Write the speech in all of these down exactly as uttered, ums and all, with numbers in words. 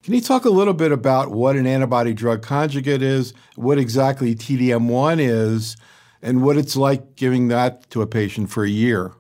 Can you talk a little bit about what an antibody drug conjugate is, what exactly T D M one is, and what it's like giving that to a patient for a year?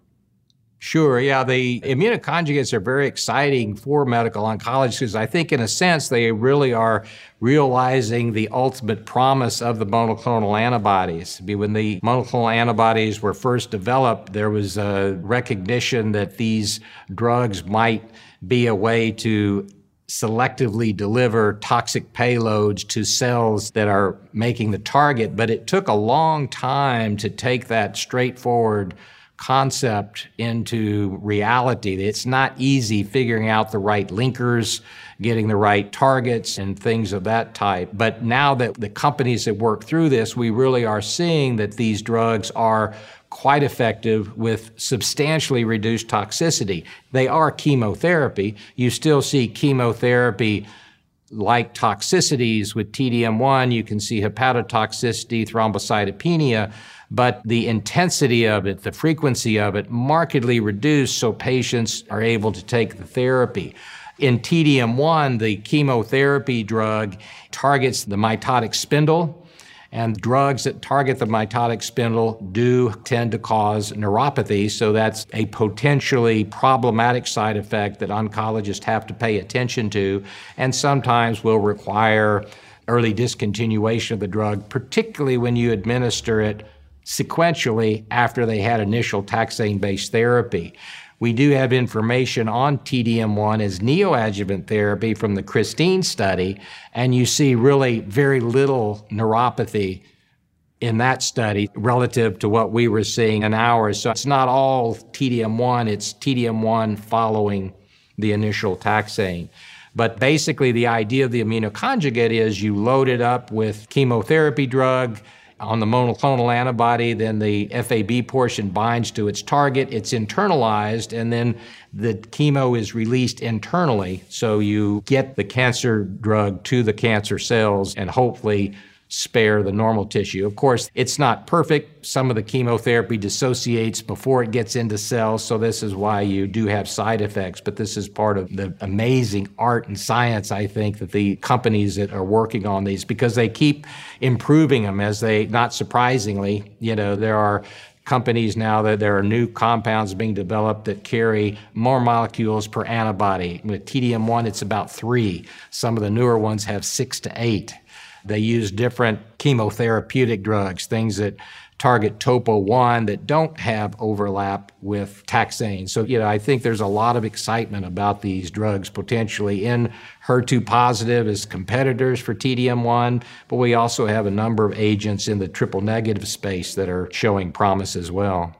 Sure, yeah, the immunoconjugates are very exciting for medical oncology because I think in a sense they really are realizing the ultimate promise of the monoclonal antibodies. I mean, when the monoclonal antibodies were first developed, there was a recognition that these drugs might be a way to selectively deliver toxic payloads to cells that are making the target, but it took a long time to take that straightforward concept into reality. It's not easy figuring out the right linkers, getting the right targets and things of that type. But now that the companies have worked through this, we really are seeing that these drugs are quite effective with substantially reduced toxicity. They are chemotherapy. You still see chemotherapy like toxicities with T D M one. You can see hepatotoxicity, thrombocytopenia, but the intensity of it, the frequency of it, markedly reduced so patients are able to take the therapy. In T D M one, the chemotherapy drug targets the mitotic spindle, and drugs that target the mitotic spindle do tend to cause neuropathy, so that's a potentially problematic side effect that oncologists have to pay attention to, and sometimes will require early discontinuation of the drug, particularly when you administer it sequentially after they had initial taxane-based therapy. We do have information on T D M one as neoadjuvant therapy from the Christine study, and you see really very little neuropathy in that study relative to what we were seeing in ours. So it's not all T D M one, it's T D M one following the initial taxane. But basically the idea of the immunoconjugate is you load it up with chemotherapy drug, on the monoclonal antibody, then the F A B portion binds to its target, it's internalized, and then the chemo is released internally. So you get the cancer drug to the cancer cells and hopefully spare the normal tissue. Of course, it's not perfect. Some of the chemotherapy dissociates before it gets into cells, so this is why you do have side effects, but this is part of the amazing art and science, I think, that the companies that are working on these, because they keep improving them as they, not surprisingly, you know, there are companies now that there are new compounds being developed that carry more molecules per antibody. With T D M one, it's about three. Some of the newer ones have six to eight. They use different chemotherapeutic drugs, things that target topo one that don't have overlap with taxane. So, you know, I think there's a lot of excitement about these drugs potentially in H E R two positive as competitors for T D M one, but we also have a number of agents in the triple negative space that are showing promise as well.